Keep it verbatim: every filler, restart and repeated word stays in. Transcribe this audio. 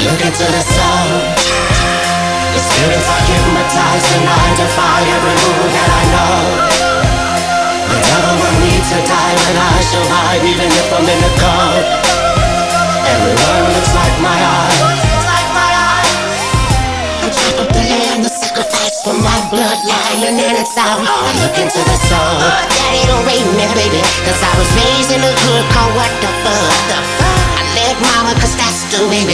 look into the sun. The spirits are hypnotized and I defy every move that I know. The devil will need to die when I survive, even if I'm in the cold. Everyone looks like my eye. I chop up the lamb, the sacrifice for my bloodline, and then it's out. I look into the soul. Daddy don't raise me, baby, cause I was raised in a hood called what the fuck. I left mama cause that's the way.